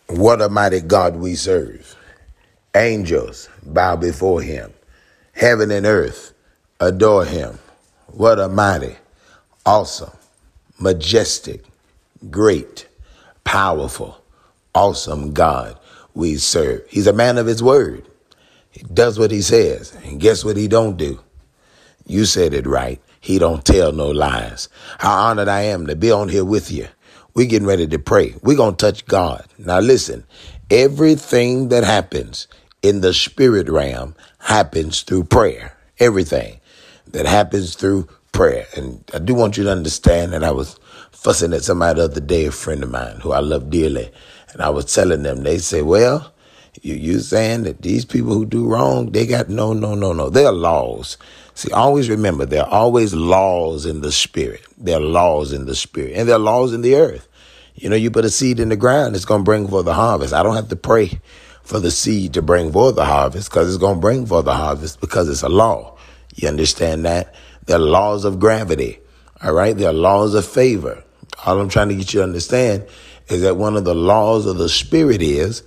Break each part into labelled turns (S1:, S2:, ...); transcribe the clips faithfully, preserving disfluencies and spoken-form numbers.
S1: What a mighty God we serve. Angels bow before him. Heaven and earth adore him. What a mighty, awesome, majestic, great, powerful, awesome God we serve. He's a man of his word. He does what he says. And guess what he don't do? You said it right. He don't tell no lies. How honored I am to be on here with you. We getting ready to pray. We're going to touch God. Now listen, everything that happens in the spirit realm happens through prayer. Everything that happens through prayer. And I do want you to understand that I was fussing at somebody the other day, a friend of mine who I love dearly. And I was telling them, they say, well, you you saying that these people who do wrong, they got no, no, no, no. There are laws. See, always remember, there are always laws in the spirit. There are laws in the spirit, and there are laws in the earth. You know, you put a seed in the ground, it's going to bring forth the harvest. I don't have to pray for the seed to bring forth the harvest because it's going to bring forth the harvest because it's a law. You understand that? There are laws of gravity. All right. There are laws of favor. All I'm trying to get you to understand is that one of the laws of the spirit is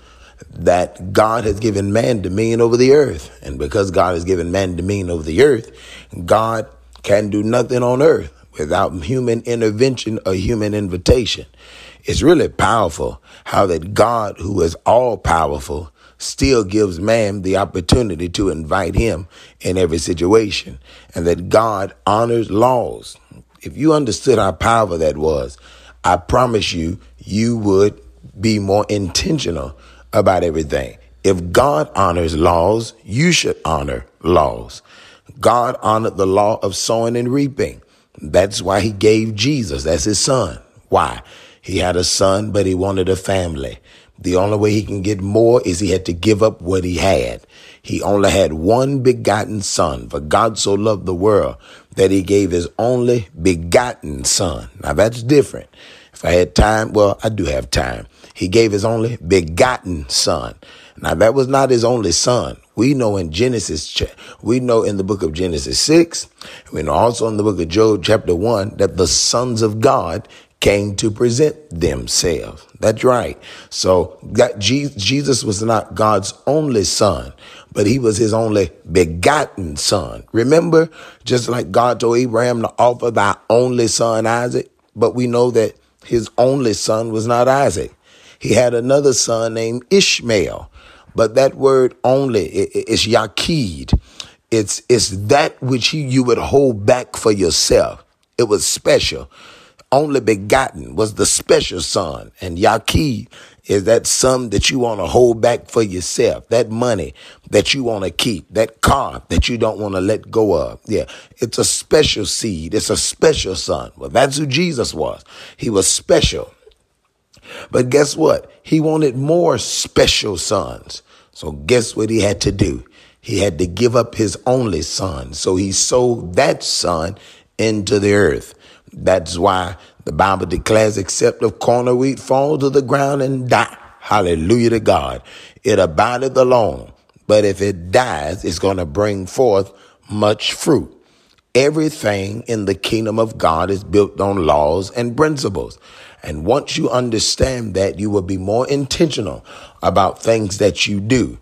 S1: that God has given man dominion over the earth. And because God has given man dominion over the earth, God can do nothing on earth without human intervention or human invitation. It's really powerful how that God, who is all powerful, still gives man the opportunity to invite him in every situation, and that God honors laws. If you understood how powerful that was, I promise you, you would be more intentional about everything. If God honors laws, you should honor laws. God honored the law of sowing and reaping. That's why he gave Jesus. That's his son. Why? He had a son, but he wanted a family. The only way he can get more is he had to give up what he had. He only had one begotten son. For God so loved the world that he gave his only begotten son. Now that's different. If I had time, well, I do have time. He gave his only begotten son. Now that was not his only son. We know in Genesis, we know in the book of Genesis six, we know also in the book of Job chapter one, that the sons of God came to present themselves. That's right. So that Jesus was not God's only son, but he was his only begotten son. Remember, just like God told Abraham to offer thy only son Isaac, but we know that his only son was not Isaac. He had another son named Ishmael, but that word only is Yaqid. It's, it's that which you, you would hold back for yourself. It was special. Only begotten was the special son, and Yaqid is that son that you want to hold back for yourself, that money that you want to keep, that car that you don't want to let go of. Yeah, it's a special seed. It's a special son. Well, that's who Jesus was. He was special. But guess what? He wanted more special sons. So guess what he had to do? He had to give up his only son. So he sold that son into the earth. That's why the Bible declares, except a corn of wheat fall to the ground and die. Hallelujah to God. It abideth alone. But if it dies, it's going to bring forth much fruit. Everything in the kingdom of God is built on laws and principles. And once you understand that, you will be more intentional about things that you do.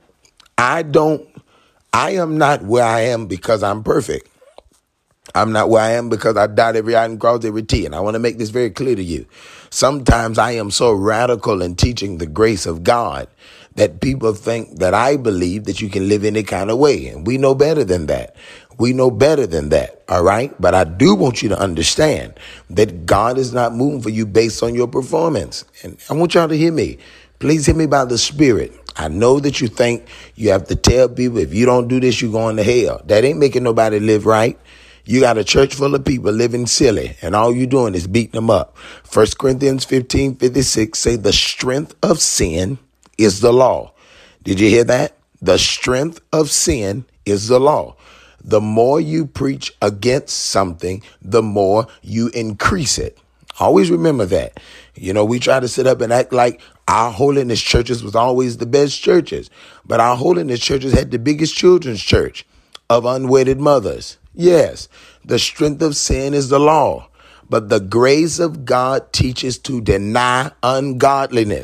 S1: I don't, I am not where I am because I'm perfect. I'm not where I am because I dot every I and cross every T. And I want to make this very clear to you. Sometimes I am so radical in teaching the grace of God that people think that I believe that you can live any kind of way. And we know better than that. We know better than that. All right. But I do want you to understand that God is not moving for you based on your performance. And I want y'all to hear me. Please hear me by the Spirit. I know that you think you have to tell people if you don't do this, you're going to hell. That ain't making nobody live right. You got a church full of people living silly, and all you're doing is beating them up. First Corinthians fifteen fifty-six say the strength of sin is the law. Did you hear that? The strength of sin is the law. The more you preach against something, the more you increase it. Always remember that. You know, we try to sit up and act like our holiness churches was always the best churches, but our holiness churches had the biggest children's church of unwedded mothers. Yes, the strength of sin is the law, but the grace of God teaches to deny ungodliness.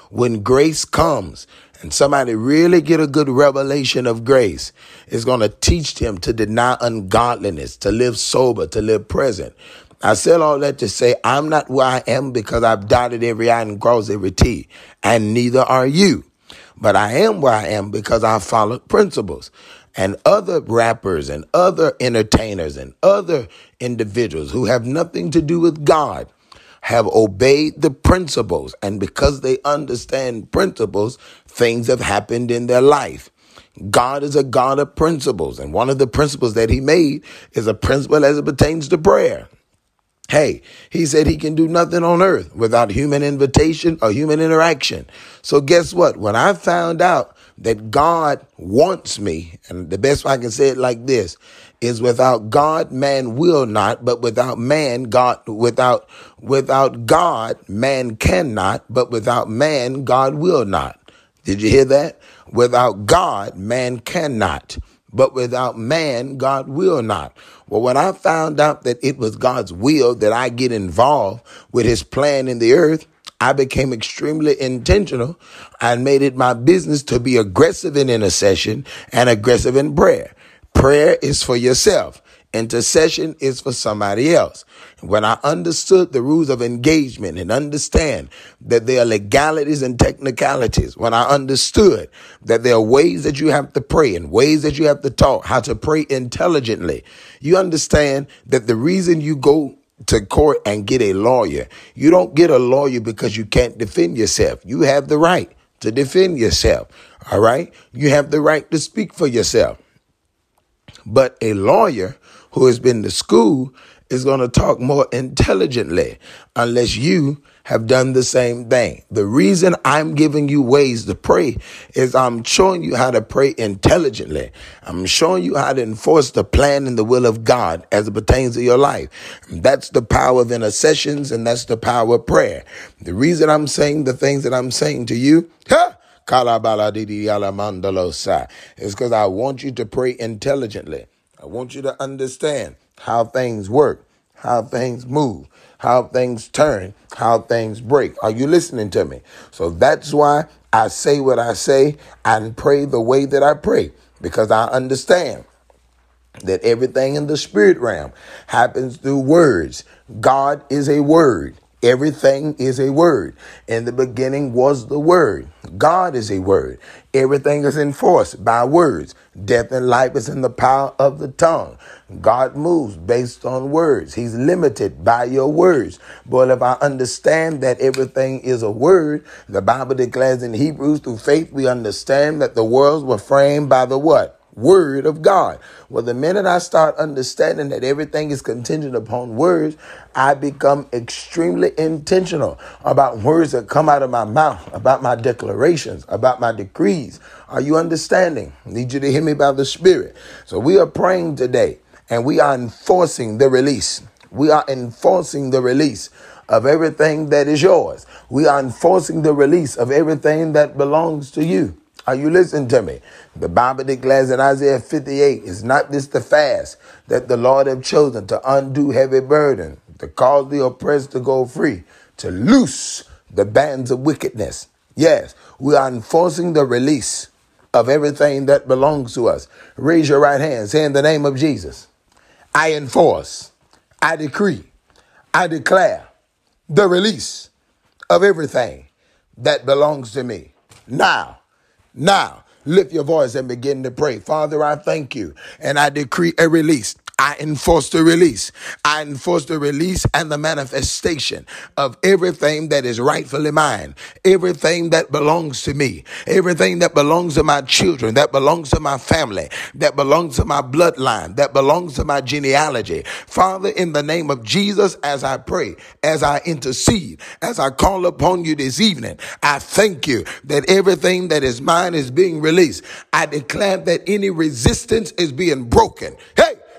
S1: When grace comes and somebody really get a good revelation of grace, it's going to teach them to deny ungodliness, to live sober, to live present. I said all that to say I'm not where I am because I've dotted every I and crossed every T, and neither are you. But I am where I am because I followed principles. And other rappers and other entertainers and other individuals who have nothing to do with God have obeyed the principles. And because they understand principles, things have happened in their life. God is a God of principles. And one of the principles that he made is a principle as it pertains to prayer. Hey, he said he can do nothing on earth without human invitation or human interaction. So guess what? When I found out that God wants me, and the best way I can say it like this, is without God, man will not, but without man, God, without, without God, man cannot, but without man, God will not. Did you hear that? Without God, man cannot, but without man, God will not. Well, when I found out that it was God's will that I get involved with his plan in the earth, I became extremely intentional and made it my business to be aggressive in intercession and aggressive in prayer. Prayer is for yourself. Intercession is for somebody else. When I understood the rules of engagement and understand that there are legalities and technicalities, when I understood that there are ways that you have to pray and ways that you have to talk, how to pray intelligently, you understand that the reason you go to court and get a lawyer, you don't get a lawyer because you can't defend yourself. You have the right to defend yourself. All right. You have the right to speak for yourself. But a lawyer who has been to school is going to talk more intelligently unless you have done the same thing. The reason I'm giving you ways to pray is I'm showing you how to pray intelligently. I'm showing you how to enforce the plan and the will of God as it pertains to your life. That's the power of intercessions, and that's the power of prayer. The reason I'm saying the things that I'm saying to you, huh? It's because I want you to pray intelligently. I want you to understand how things work, how things move, how things turn, how things break. Are you listening to me? So that's why I say what I say and pray the way that I pray, because I understand that everything in the spirit realm happens through words. God is a word. Everything is a word. In the beginning was the word. God is a word. Everything is enforced by words. Death and life is in the power of the tongue. God moves based on words. He's limited by your words. But if I understand that everything is a word, the Bible declares in Hebrews, through faith we understand that the worlds were framed by the what? Word of God. Well, the minute I start understanding that everything is contingent upon words, I become extremely intentional about words that come out of my mouth, about my declarations, about my decrees. Are you understanding? I need you to hear me by the Spirit. So we are praying today, and we are enforcing the release. We are enforcing the release of everything that is yours. We are enforcing the release of everything that belongs to you. Are you listening to me? The Bible declares in Isaiah fifty-eight, is not this the fast that the Lord have chosen to undo heavy burden, to cause the oppressed to go free, to loose the bands of wickedness. Yes, we are enforcing the release of everything that belongs to us. Raise your right hand. Say, in the name of Jesus, I enforce, I decree, I declare the release of everything that belongs to me. Now, Now, lift your voice and begin to pray. Father, I thank you, and I decree a release. I enforce the release. I enforce the release and the manifestation of everything that is rightfully mine, everything that belongs to me, everything that belongs to my children, that belongs to my family, that belongs to my bloodline, that belongs to my genealogy. Father, in the name of Jesus, as I pray, as I intercede, as I call upon you this evening, I thank you that everything that is mine is being released. I declare that any resistance is being broken. Hey!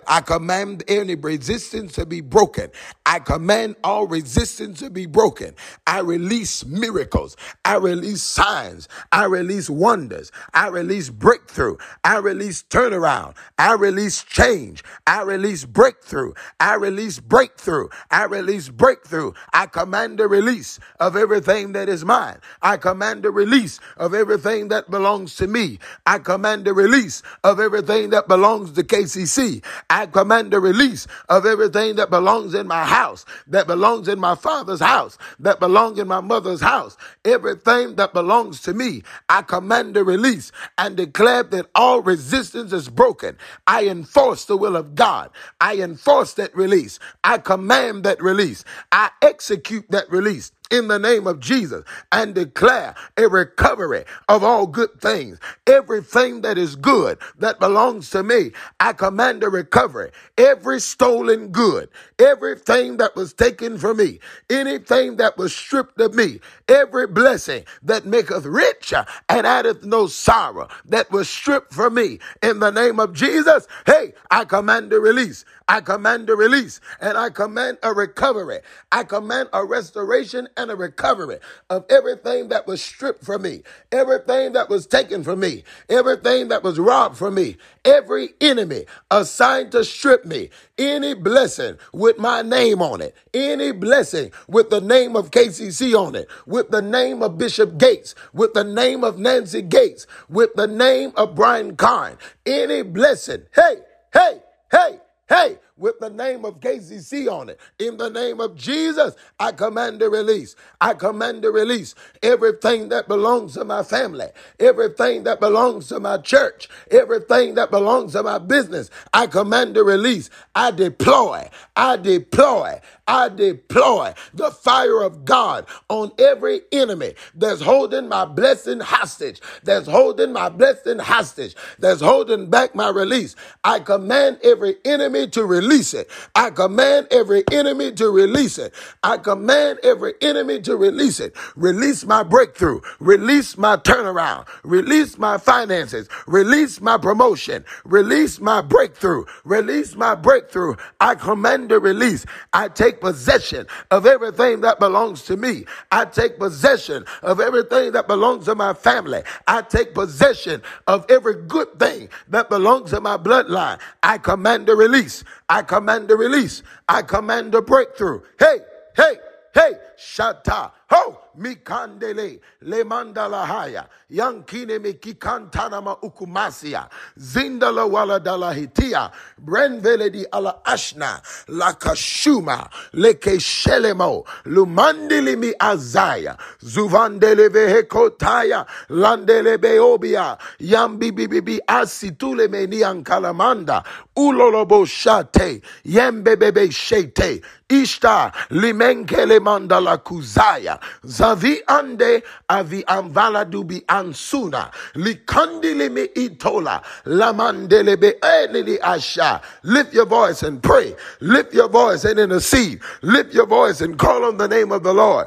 S1: I command any resistance to be broken. I command all resistance to be broken. I release miracles. I release signs. I release wonders. I release breakthrough. I release turnaround. I release change. I release breakthrough. I release breakthrough. I release breakthrough. I command the release of everything that is mine. I command the release of everything that belongs to me. I command the release of everything that belongs to K C C. I command the release of everything that belongs in my house, that belongs in my father's house, that belongs in my mother's house. Everything that belongs to me, I command the release and declare that all resistance is broken. I enforce the will of God. I enforce that release. I command that release. I execute that release in the name of Jesus and declare a recovery of all good things. Everything that is good that belongs to me, I command a recovery. Every stolen good, everything that was taken from me, anything that was stripped of me, every blessing that maketh rich and addeth no sorrow that was stripped from me, in the name of Jesus, hey, I command a release. I command a release and I command a recovery. I command a restoration and a recovery of everything that was stripped from me, everything that was taken from me, everything that was robbed from me, every enemy assigned to strip me, any blessing with my name on it, any blessing with the name of K C C on it, with the name of Bishop Gates, with the name of Nancy Gates, with the name of Brian Carn, any blessing, hey, hey, hey, hey, with the name of K C C on it. In the name of Jesus, I command a release. I command a release. Everything that belongs to my family, everything that belongs to my church, everything that belongs to my business, I command a release. I deploy, I deploy, I deploy the fire of God on every enemy that's holding my blessing hostage, that's holding my blessing hostage, that's holding back my release. I command every enemy to release it. I command every enemy to release it. I command every enemy to release it. Release my breakthrough. Release my turnaround. Release my finances. Release my promotion. Release my breakthrough. Release my breakthrough. I command a release. I take possession of everything that belongs to me. I take possession of everything that belongs to my family. I take possession of every good thing that belongs to my bloodline. I command a release. I command a release. I command a breakthrough. Hey, hey, hey, shata, ho, mikandele, le mandala haya, yankine mikikantana ma ukumasia, zindala wala dala hitia, brenvele di ala ashna, la kashuma, leke shelemo, lumandili mi azaya, zuvandele vehekotaya, landele beobia, yambi bibi asitule meni ankalamanda, ulolobo shate, yembebebe shete, ishta, limenkele mandala kuzaya, zavi ande avi amvala dubi ansuna likandili mi itola lamandele be elili asha. Lift your voice and pray. Lift your voice and intercede. Lift your voice and call on the name of the Lord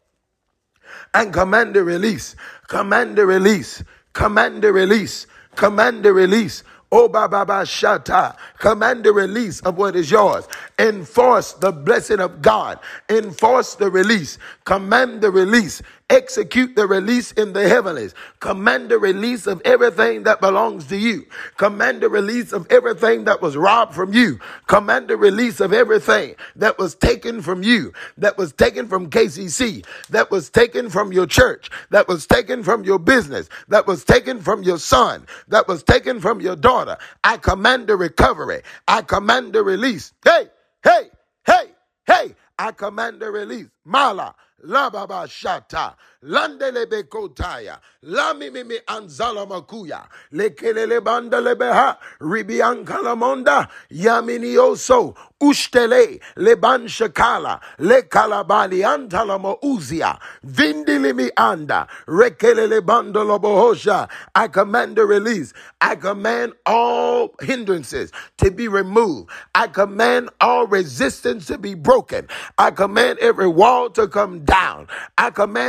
S1: and command the release. Command the release. Command the release. Command the release. Oh, Baba Shata, command the release of what is yours. Enforce the blessing of God. Enforce the release. Command the release. Execute the release in the heavenlies. Command the release of everything that belongs to you. Command the release of everything that was robbed from you. Command the release of everything that was taken from you, that was taken from K C C, that was taken from your church, that was taken from your business, that was taken from your son, that was taken from your daughter. I command the recovery. I command the release. Hey, hey, hey, hey. I command the release. Mala. La baba shata, landele bekotaya, la mimimi anzala makuya, lekelele bandele beha, ribianka la monda, yaminioso, ushtele, leban shakala, le kalabali antala mouzia, vindilimi anda, rekelele bandolo bohosha. I command the release. I command all hindrances to be removed. I command all resistance to be broken. I command every wall to come down. I command every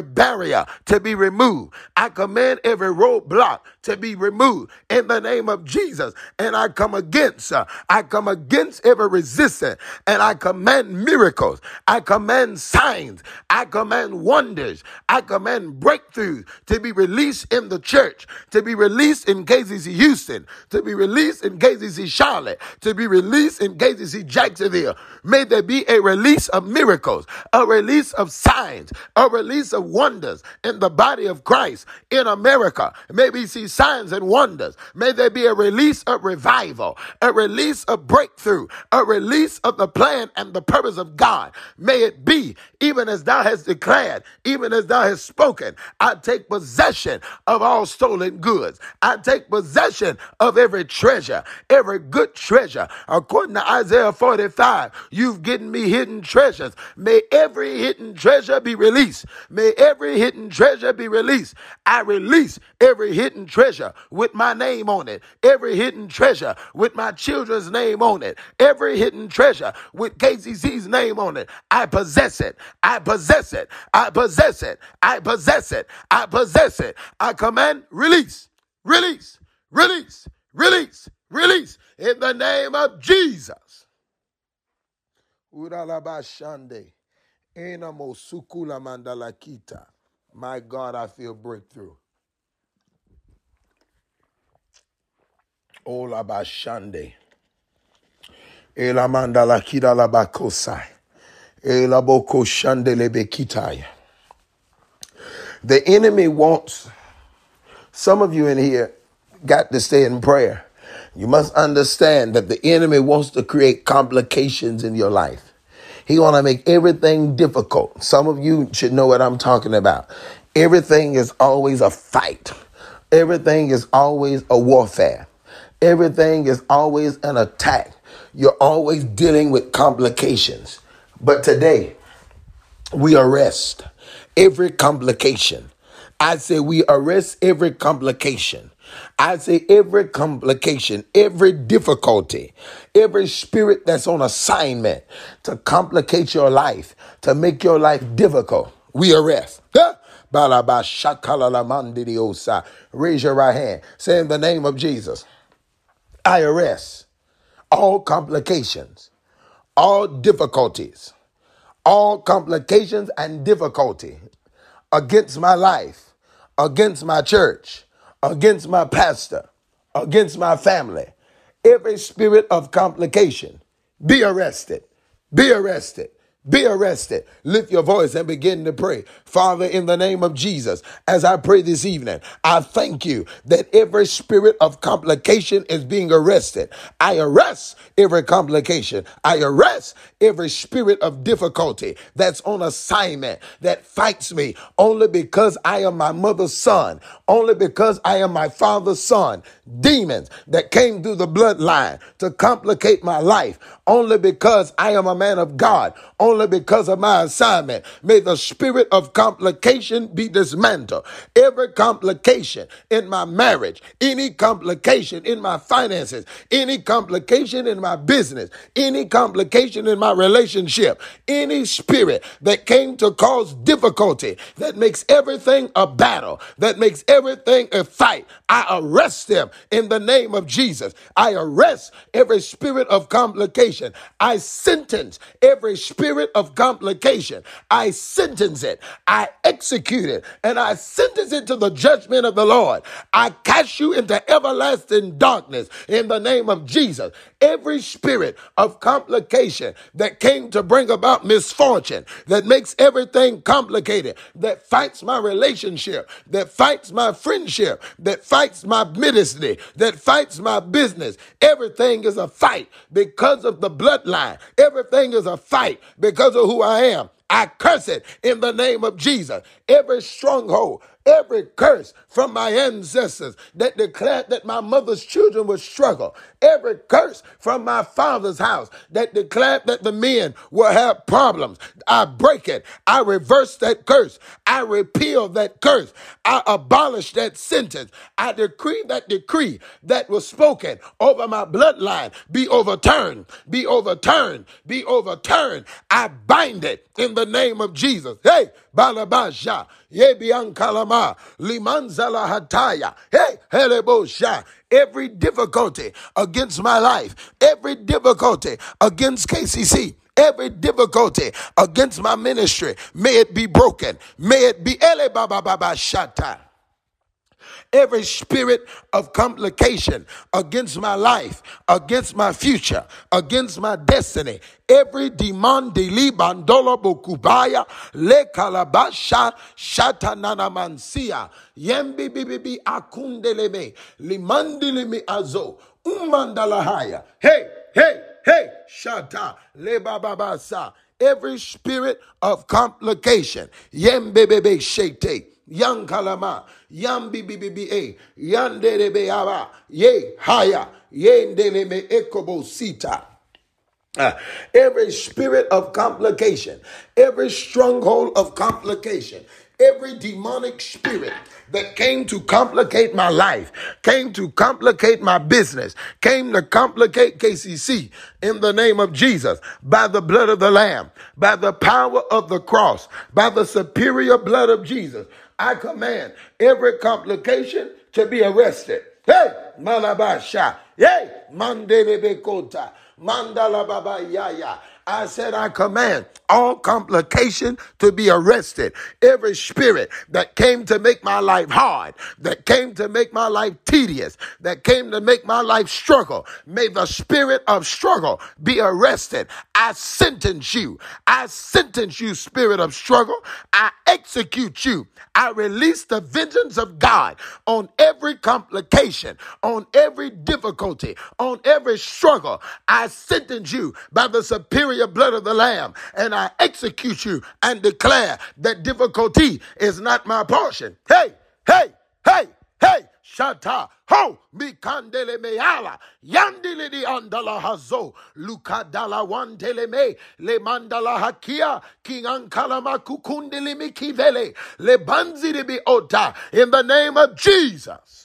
S1: every barrier to be removed. I command every roadblock to be removed in the name of Jesus. And I come against, uh, I come against every resistance, and I command miracles. I command signs. I command wonders. I command breakthroughs to be released in the church, to be released in K C C Houston, to be released in K C C Charlotte, to be released in K C C Jacksonville. May there be a release of miracles, a release of signs, a release of wonders in the body of Christ in America. May we see signs and wonders. May there be a release of revival, a release of breakthrough, a release of the plan and the purpose of God. May it be even as thou hast declared, even as thou hast spoken. I take possession of all stolen goods. I take possession of every treasure, every good treasure. According to Isaiah forty-five, you've given me hidden treasures. May every hidden treasure be released. May every hidden treasure be released. I release every hidden treasure with my name on it. Every hidden treasure with my children's name on it. Every hidden treasure with K C C's name on it. I possess it. I possess it. I possess it. I possess it. I possess it. I command release, release, release, release, release in the name of Jesus. Uralabashande. Enamo sukula mandalakita. My God, I feel breakthrough. Olabashande. Elamandalakida labakosai. Elaboko shandelebekitaya. The enemy wants, some of you in here got to stay in prayer. You must understand that the enemy wants to create complications in your life. He want to make everything difficult. Some of you should know what I'm talking about. Everything is always a fight. Everything is always a warfare. Everything is always an attack. You're always dealing with complications. But today, we arrest every complication. I say we arrest every complication. I say every complication, every difficulty, every spirit that's on assignment to complicate your life, to make your life difficult, we arrest. Raise your right hand. Say in the name of Jesus, I arrest all complications, all difficulties, all complications and difficulty against my life, against my church, against my pastor, against my family. Every spirit of complication, be arrested, be arrested. Be arrested. Lift your voice and begin to pray. Father, in the name of Jesus, as I pray this evening, I thank you that every spirit of complication is being arrested. I arrest every complication. I arrest every spirit of difficulty that's on assignment, that fights me only because I am my mother's son, only because I am my father's son. Demons that came through the bloodline to complicate my life, only because I am a man of God, only because of my assignment. May the spirit of complication be dismantled. Every complication in my marriage, any complication in my finances, any complication in my business, any complication in my relationship, any spirit that came to cause difficulty, that makes everything a battle, that makes everything a fight, I arrest them in the name of Jesus. I arrest every spirit of complication. I sentence every spirit of complication. I sentence it. I execute it. And I sentence it to the judgment of the Lord. I cast you into everlasting darkness in the name of Jesus. Every spirit of complication that came to bring about misfortune, that makes everything complicated, that fights my relationship, that fights my friendship, that fights my ministry, that fights my business. Everything is a fight because of the bloodline. Everything is a fight because of who I am. I curse it in the name of Jesus. Every stronghold, every curse from my ancestors that declared that my mother's children would struggle, every curse from my father's house that declared that the men will have problems, I break it. I reverse that curse. I repeal that curse. I abolish that sentence. I decree that decree that was spoken over my bloodline be overturned, be overturned, be overturned. I bind it in the name of Jesus. Hey, Balabasha, Ye biankalama. Limanzala hataya. Hey, helebosha. Every difficulty against my life, every difficulty against K C C, every difficulty against my ministry, may it be broken. May it be ele baba baba shata. Every spirit of complication against my life, against my future, against my destiny, every demon deli bandola bokubaya le kalabasha shatanana mansia yembi bibibi akundeleme limandeleme azo umandalahaya. Hey, hey, hey, shata le bababasa. Every spirit of complication, yembebebe shete. Yang kalama, yang bibibiba, yang derebeaba, ye haya, ye ndeleme ekobo sita. Uh, every spirit of complication, every stronghold of complication, every demonic spirit that came to complicate my life, came to complicate my business, came to complicate K C C, in the name of Jesus, by the blood of the Lamb, by the power of the cross, by the superior blood of Jesus, I command every complication to be arrested. Hey, Malabasha. Hey, Mandelebekota. Mandala Baba Yaya. I said, I command all complication to be arrested. Every spirit that came to make my life hard, that came to make my life tedious, that came to make my life struggle, may the spirit of struggle be arrested. I sentence you. I sentence you, spirit of struggle. I execute you. I release the vengeance of God on every complication, on every difficulty, on every struggle. I sentence you by the superior blood of the Lamb, and I execute you and declare that difficulty is not my portion. Hey, hey, hey, hey, shata, ho, mikandele meala, yandele di andala hazo, lukadala wandele me, le mandala hakia, king ankalama kukundele mikivele, le banzi de bi ota, in the name of Jesus.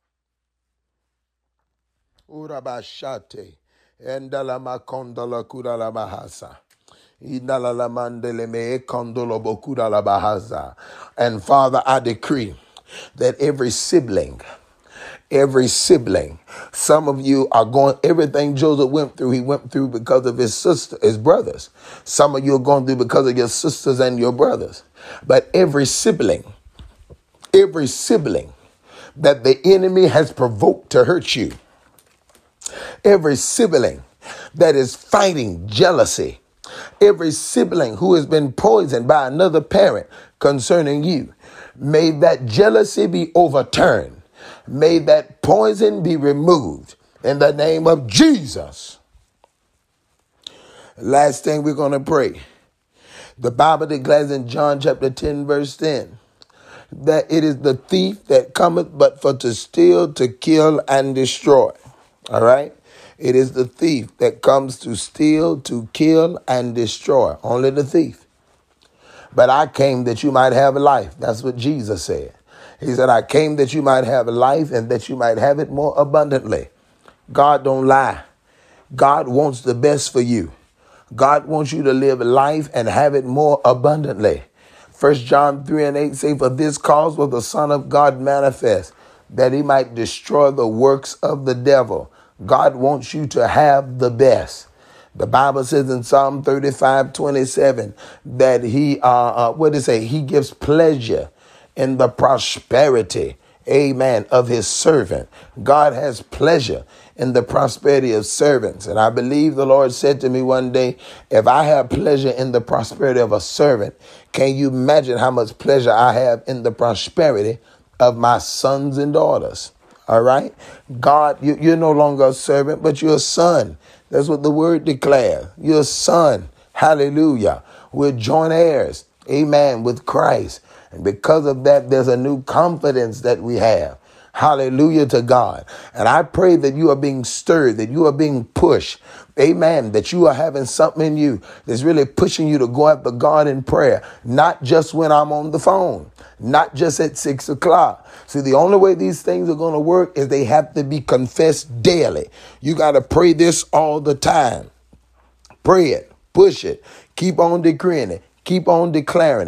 S1: Urabashate. Endala makondala kudala bahasa. Indala mandele me kondolo bokudala la bahaza. And Father, I decree that every sibling, every sibling, some of you are going, everything Joseph went through, he went through because of his sister, his brothers. Some of you are going through because of your sisters and your brothers. But every sibling, every sibling that the enemy has provoked to hurt you, every sibling that is fighting jealousy, every sibling who has been poisoned by another parent concerning you, may that jealousy be overturned. May that poison be removed in the name of Jesus. Last thing we're going to pray. The Bible declares in John chapter ten, verse ten, that it is the thief that cometh but for to steal, to kill, and destroy. All right? It is the thief that comes to steal, to kill, and destroy. Only the thief. But I came that you might have life. That's what Jesus said. He said, I came that you might have life and that you might have it more abundantly. God don't lie. God wants the best for you. God wants you to live life and have it more abundantly. First John three and eight say, for this cause was the Son of God manifest, that he might destroy the works of the devil. God wants you to have the best. The Bible says in Psalm thirty-five twenty-seven that he, uh, uh, what does it say? He gives pleasure in the prosperity, amen, of his servant. God has pleasure in the prosperity of servants. And I believe the Lord said to me one day, if I have pleasure in the prosperity of a servant, can you imagine how much pleasure I have in the prosperity of my sons and daughters? All right. God, you, you're no longer a servant, but you're a son. That's what the word declares. You're a son. Hallelujah. We're joint heirs. Amen. With Christ. And because of that, there's a new confidence that we have. Hallelujah to God. And I pray that you are being stirred, that you are being pushed. Amen. That you are having something in you that's really pushing you to go after God in prayer. Not just when I'm on the phone. Not just at six o'clock. See, the only way these things are going to work is they have to be confessed daily. You got to pray this all the time. Pray it. Push it. Keep on decreeing it. Keep on declaring it.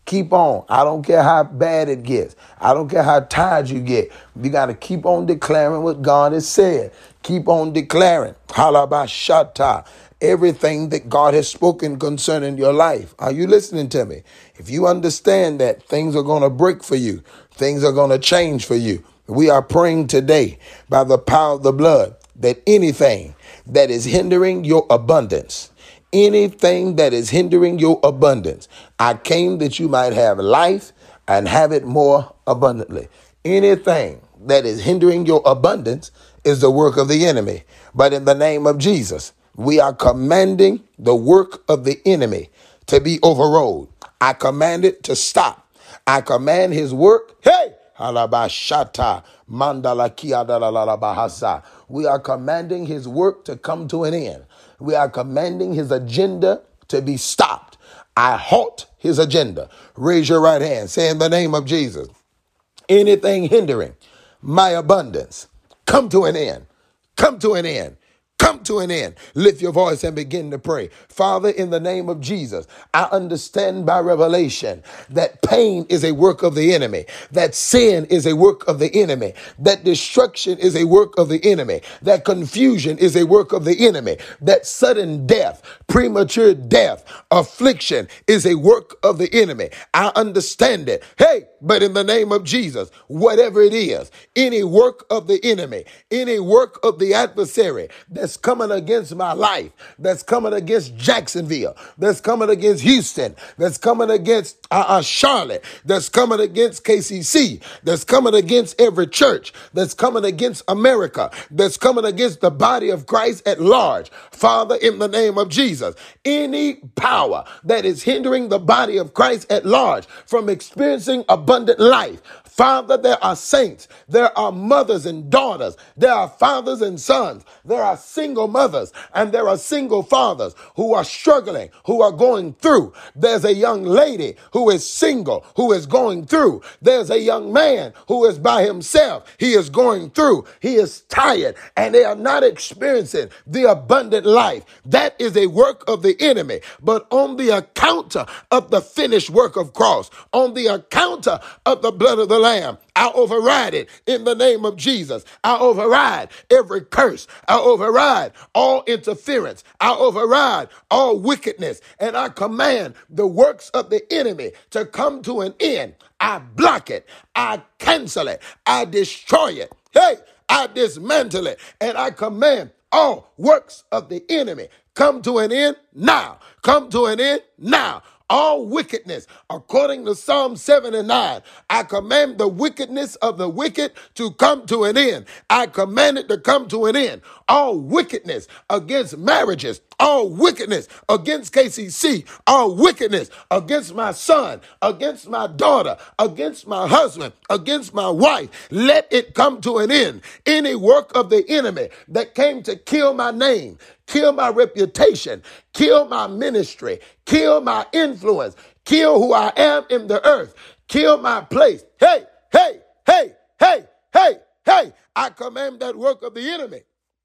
S1: Keep on. I don't care how bad it gets. I don't care how tired you get. You got to keep on declaring what God has said. Keep on declaring. Halabashata. Everything that God has spoken concerning your life. Are you listening to me? If you understand that things are going to break for you, things are going to change for you. We are praying today by the power of the blood that anything that is hindering your abundance, anything that is hindering your abundance, I came that you might have life and have it more abundantly. Anything that is hindering your abundance is the work of the enemy. But in the name of Jesus, we are commanding the work of the enemy to be overruled. I command it to stop. I command his work. Hey! Halabashata mandala kiadalalabahasa. We are commanding his work to come to an end. We are commanding his agenda to be stopped. I halt his agenda. Raise your right hand. Say in the name of Jesus, anything hindering my abundance, come to an end. Come to an end. Come to an end. Lift your voice and begin to pray. Father, in the name of Jesus, I understand by revelation that pain is a work of the enemy, that sin is a work of the enemy, that destruction is a work of the enemy, that confusion is a work of the enemy, that sudden death, premature death, affliction is a work of the enemy. I understand it. Hey, but in the name of Jesus, whatever it is, any work of the enemy, any work of the adversary that's coming against my life, that's coming against Jacksonville, that's coming against Houston, that's coming against uh, uh, Charlotte, that's coming against K C C, that's coming against every church, that's coming against America, that's coming against the body of Christ at large. Father, in the name of Jesus, any power that is hindering the body of Christ at large from experiencing abundant life, Father, there are saints, there are mothers and daughters, there are fathers and sons, there are single mothers, and there are single fathers who are struggling, who are going through. There's a young lady who is single, who is going through. There's a young man who is by himself. He is going through. He is tired, and they are not experiencing the abundant life. That is a work of the enemy. But on the account of the finished work of cross, on the account of the blood of the Lamb, I override it in the name of Jesus. I override every curse. I override all interference. I override all wickedness. And I command the works of the enemy to come to an end. I block it. I cancel it. I destroy it. Hey, I dismantle it. And I command all works of the enemy come to an end now. Come to an end now. All wickedness, according to Psalm seven and nine, I command the wickedness of the wicked to come to an end. I command it to come to an end. All wickedness against marriages, all wickedness against K C C, all wickedness against my son, against my daughter, against my husband, against my wife, let it come to an end. Any work of the enemy that came to kill my name, kill my reputation, kill my ministry, kill my influence, kill who I am in the earth, kill my place. Hey, hey, hey, hey, hey, hey, I command that work of the enemy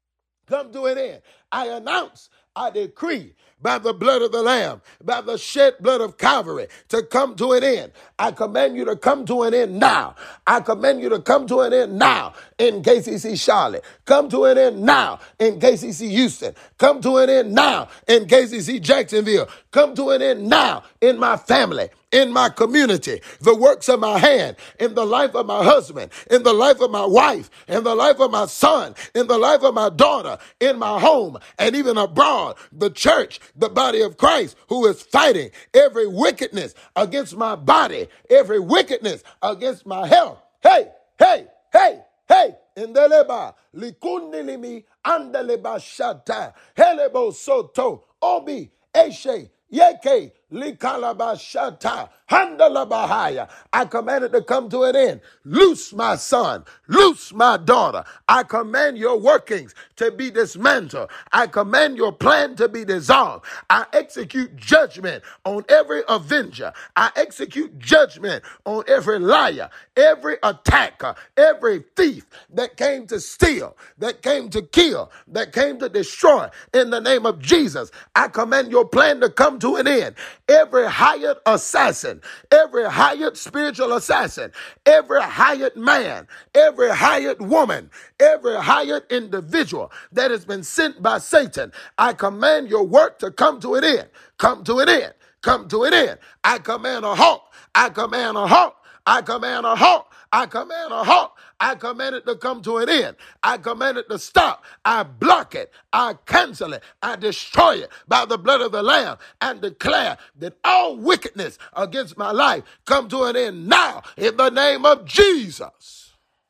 S1: come to an end. I announce, I decree by the blood of the Lamb, by the shed blood of Calvary, to come to an end. I command you to come to an end now. I command you to come to an end now in K C C Charlotte. Come to an end now in K C C Houston. Come to an end now in K C C Jacksonville. Come to an end now in my family, in my community, the works of my hand, in the life of my husband, in the life of my wife, in the life of my son, in the life of my daughter, in my home, and even abroad, the church, the body of Christ, who is fighting every wickedness against my body, every wickedness against my health. Hey, hey, hey, hey, indeleba, likundilimi, andeleba shata, helebo soto, obi, eshe, yeke, likalabashata, handalabahaya. I command it to come to an end. Loose my son, loose my daughter. I command your workings to be dismantled. I command your plan to be dissolved. I execute judgment on every avenger. I execute judgment on every liar, every attacker, every thief that came to steal, that came to kill, that came to destroy. In the name of Jesus, I command your plan to come to an end. every hired assassin, every hired spiritual assassin, every hired man, every hired woman, every hired individual that has been sent by Satan, I command your work to come to an end. Come to an end. Come to an end. I command a halt. I command a halt. I command a halt. I command a halt. I command it to come to an end. I command it to stop. I block it. I cancel it. I destroy it by the blood of the Lamb and declare that all wickedness against my life come to an end now in the name of Jesus.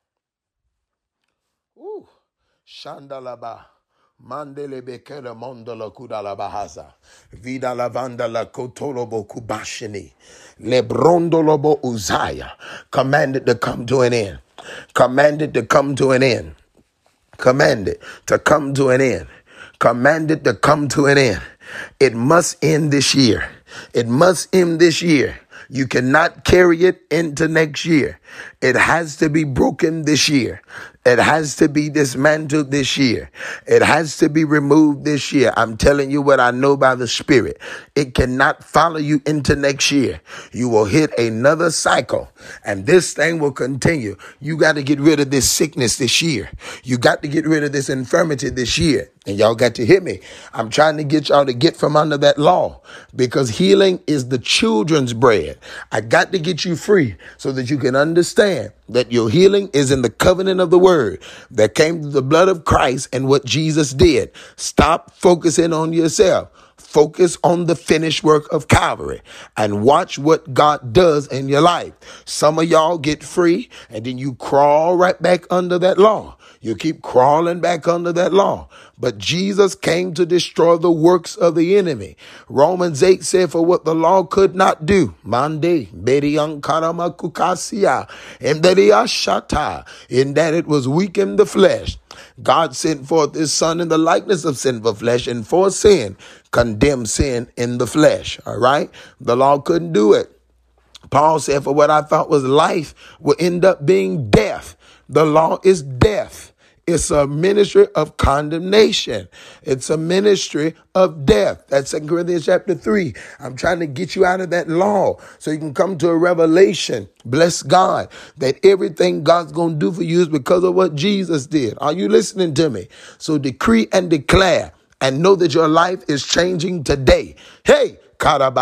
S1: Ooh. Shandalaba. Mandele bekele mondola kudala bahasa. Vida lavanda la kotolobo kubashini. Lebrondolobo uzaya. Commanded to come to an end. Commanded to come to an end. Commanded to come to an end. Commanded to come to an end. It must end this year. It must end this year. You cannot carry it into next year. It has to be broken this year. It has to be dismantled this year. It has to be removed this year. I'm telling you what I know by the Spirit. It cannot follow you into next year. You will hit another cycle, and this thing will continue. You got to get rid of this sickness this year. You got to get rid of this infirmity this year. And y'all got to hear me. I'm trying to get y'all to get from under that law, because healing is the children's bread. I got to get you free so that you can understand that your healing is in the covenant of the word that came through the blood of Christ and what Jesus did. Stop focusing on yourself. Focus on the finished work of Calvary and watch what God does in your life. Some of y'all get free and then you crawl right back under that law. You keep crawling back under that law. But Jesus came to destroy the works of the enemy. Romans eight said, for what the law could not do, Mande, Bedian Karamakukasia, and Shata, in that it was weak in the flesh. God sent forth his son in the likeness of sinful flesh, and for sin, condemned sin in the flesh. All right. The law couldn't do it. Paul said, for what I thought was life will end up being death. The law is death. It's a ministry of condemnation. It's a ministry of death. That's Second Corinthians chapter three. I'm trying to get you out of that law so you can come to a revelation. Bless God that everything God's going to do for you is because of what Jesus did. Are you listening to me? So decree and declare and know that your life is changing today. Hey, command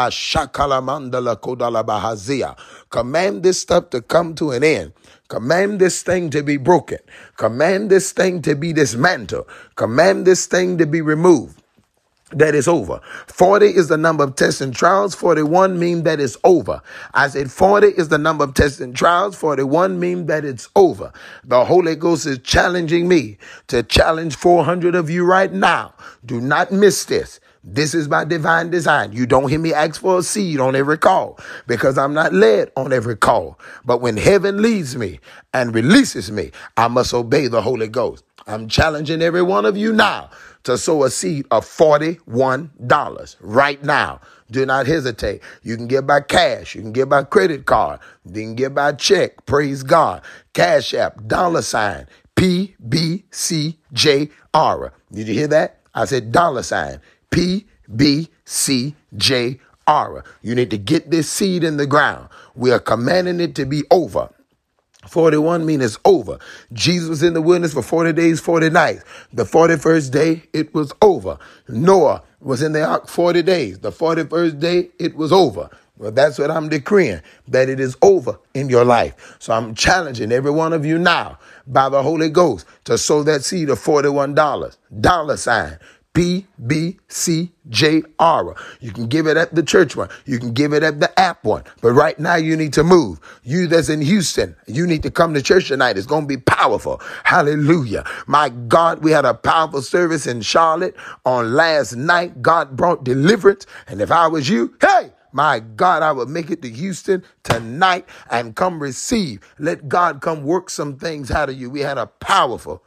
S1: this stuff to come to an end. Command this thing to be broken. Command this thing to be dismantled. Command this thing to be removed. That is over. forty is the number of tests and trials. forty-one mean that it's over. I said forty is the number of tests and trials. forty-one mean that it's over. The Holy Ghost is challenging me to challenge four hundred of you right now. Do not miss this. This is by divine design. You don't hear me ask for a seed on every call because I'm not led on every call. But when heaven leads me and releases me, I must obey the Holy Ghost. I'm challenging every one of you now to sow a seed of forty-one dollars right now. Do not hesitate. You can give by cash. You can give by credit card. You can give by check. Praise God. Cash App, dollar sign, P B C J R. Did you hear that? I said dollar sign. P B C J R. You need to get this seed in the ground. We are commanding it to be over. forty-one means it's over. Jesus was in the wilderness for forty days, forty nights. The forty-first day, it was over. Noah was in the ark forty days. The forty-first day, it was over. Well, that's what I'm decreeing, that it is over in your life. So I'm challenging every one of you now by the Holy Ghost to sow that seed of forty-one dollars. Dollar sign. P B C J R. You can give it at the church one. You can give it at the app one. But right now you need to move. You that's in Houston, you need to come to church tonight. It's going to be powerful. Hallelujah. My God, we had a powerful service in Charlotte on last night. God brought deliverance. And if I was you, hey, my God, I would make it to Houston tonight and come receive. Let God come work some things out of you. We had a powerful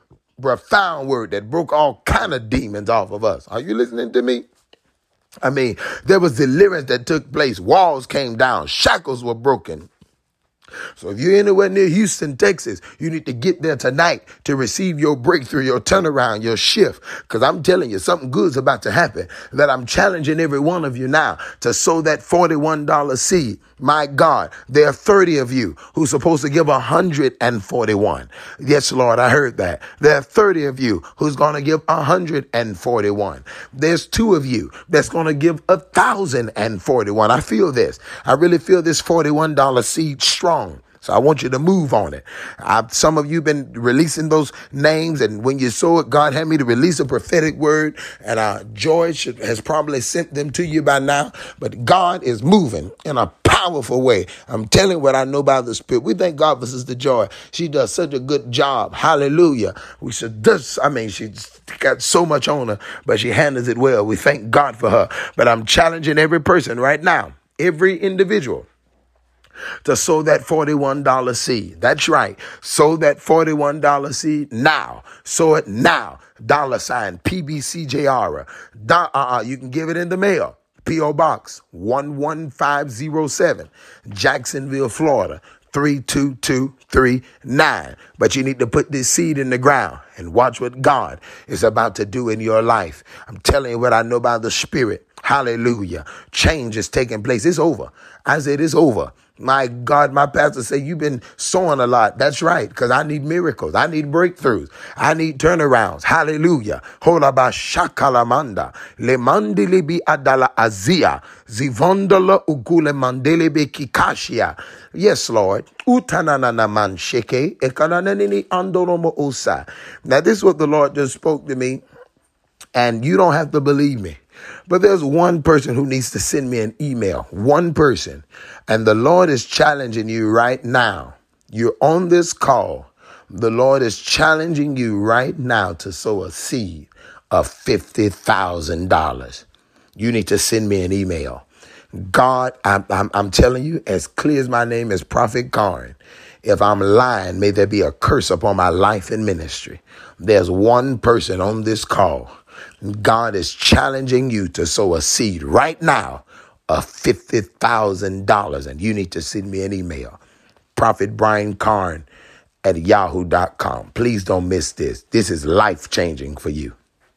S1: profound word that broke all kind of demons off of us. Are you listening to me? I mean, there was deliverance that took place. Walls came down. Shackles were broken. So if you're anywhere near Houston, Texas, you need to get there tonight to receive your breakthrough, your turnaround, your shift. Because I'm telling you, something good's about to happen, that I'm challenging every one of you now to sow that forty-one dollar seed. My God, there are thirty of you who's supposed to give one hundred forty-one. Yes, Lord, I heard that. There are thirty of you who's going to give one hundred forty-one. There's two of you that's going to give one thousand forty-one. I feel this. I really feel this forty-one dollar seed strong. So I want you to move on it. I, some of you have been releasing those names, and when you saw it, God had me to release a prophetic word, and uh, Joy should, has probably sent them to you by now. But God is moving in a powerful way. I'm telling what I know by the Spirit. We thank God for Sister Joy. She does such a good job. Hallelujah. We should just, I mean, she's got so much on her, but she handles it well. We thank God for her. But I'm challenging every person right now, every individual, to sow that forty-one dollar seed. That's right. Sow that forty-one dollar seed now. Sow it now. Dollar sign P B C J R. Do- uh-uh, you can give it in the mail. P O Box one one five zero seven, Jacksonville, Florida, three two two three nine. But you need to put this seed in the ground and watch what God is about to do in your life. I'm telling you what I know by the Spirit. Hallelujah. Change is taking place. It's over. I said it's over. My God, my pastor said, you've been sowing a lot. That's right, because I need miracles. I need breakthroughs. I need turnarounds. Hallelujah. Holaba shakalamanda. Le mandele bi adala azia. Zivondola ugule mandele be kikashia. Yes, Lord. Utananana man sheke. Ekananini andoromo osa. Now, this is what the Lord just spoke to me, and you don't have to believe me. But there's one person who needs to send me an email. One person. And the Lord is challenging you right now. You're on this call. The Lord is challenging you right now to sow a seed of fifty thousand dollars. You need to send me an email. God, I'm, I'm, I'm telling you, as clear as my name is Prophet Karn, if I'm lying, may there be a curse upon my life and ministry. There's one person on this call. God is challenging you to sow a seed right now of fifty thousand dollars. And you need to send me an email. Prophet Brian Karn at yahoo dot com. Please don't miss this. This is life-changing for you.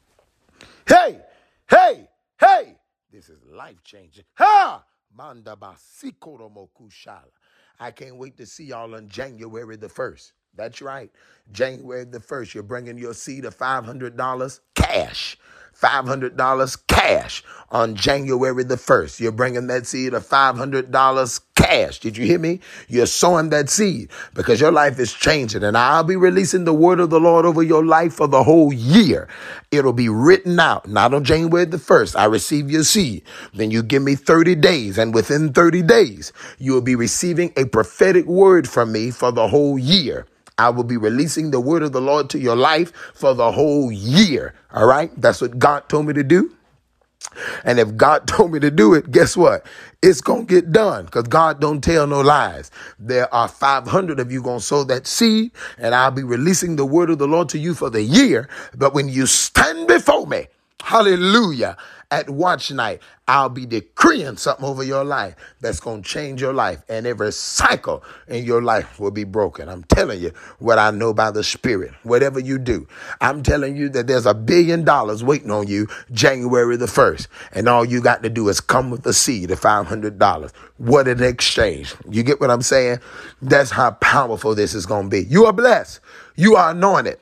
S1: Hey, hey, hey. This is life-changing. Ha! Manda basikoro mokushala. I can't wait to see y'all on January the first. That's right. January the first, you're bringing your seed of five hundred dollars cash. five hundred dollars cash on January the first. You're bringing that seed of five hundred dollars cash. Did you hear me? You're sowing that seed because your life is changing. And I'll be releasing the word of the Lord over your life for the whole year. It'll be written out, not on January the first. I receive your seed. Then you give me thirty days. And within thirty days, you will be receiving a prophetic word from me for the whole year. I will be releasing the word of the Lord to your life for the whole year. All right. That's what God told me to do. And if God told me to do it, guess what? It's going to get done because God don't tell no lies. There are five hundred of you going to sow that seed, and I'll be releasing the word of the Lord to you for the year. But when you stand before me, hallelujah, at watch night, I'll be decreeing something over your life that's going to change your life, and every cycle in your life will be broken. I'm telling you what I know by the Spirit. Whatever you do, I'm telling you that there's a billion dollars waiting on you January the first, and all you got to do is come with a seed of five hundred dollars. What an exchange. You get what I'm saying? That's how powerful this is going to be. You are blessed. You are anointed.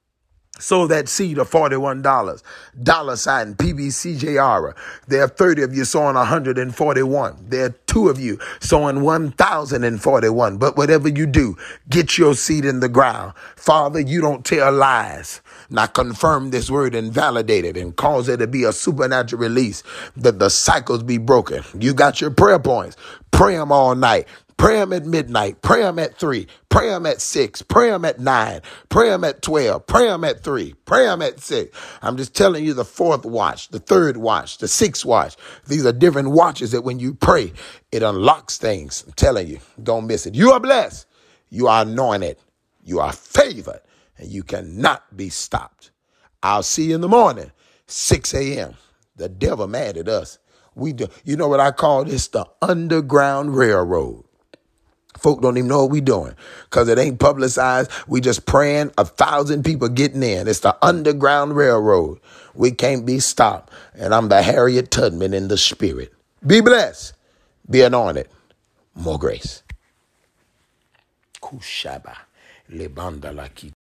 S1: Sow that seed of forty-one dollars, dollar sign P B C J R. There are thirty of you sowing one hundred forty-one. There are two of you sowing one thousand forty-one. But whatever you do, get your seed in the ground. Father, you don't tell lies. Now confirm this word and validate it and cause there to be a supernatural release, that the cycles be broken. You got your prayer points. Pray them all night. Pray them at midnight. Pray them at three. Pray them at six. Pray them at nine. Pray them at twelve. Pray them at three. Pray them at six. I'm just telling you the fourth watch, the third watch, the sixth watch. These are different watches that when you pray, it unlocks things. I'm telling you, don't miss it. You are blessed. You are anointed. You are favored. And you cannot be stopped. I'll see you in the morning, six a.m. The devil mad at us. We do. You know what I call this? The Underground Railroad. Folk don't even know what we doing because it ain't publicized. We just praying, a thousand people getting in. It's the Underground Railroad. We can't be stopped. And I'm the Harriet Tubman in the spirit. Be blessed. Be anointed. More grace. Kushaba. Lebanda la